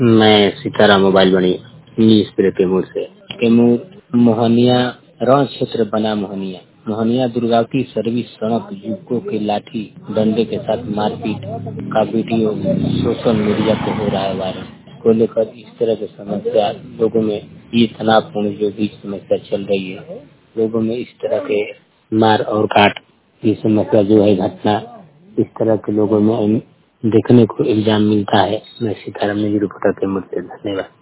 मैं सीताराम मोबाइल बनी news paper Kaimur से। कैमूर मोहनिया रण क्षेत्र बना मोहनिया। मोहनिया दुर्गावती सर्विस सड़क युवकों के लाठी डंडे के साथ मारपीट का वीडियो सोशल मीडिया पे हो रहा है वायरल। को लेकर इस तरह की समस्या लोगों में ये तनावपूर्ण जो भी समस्या चल रही है, लोगों में इस तरह के मार और काट की समस्या जो है घटना इस तरह के लोगों में देखने को इल्जाम मिलता है। मैं सीताराम न्यूज रिपोर्टर के मुझसे धन्यवाद।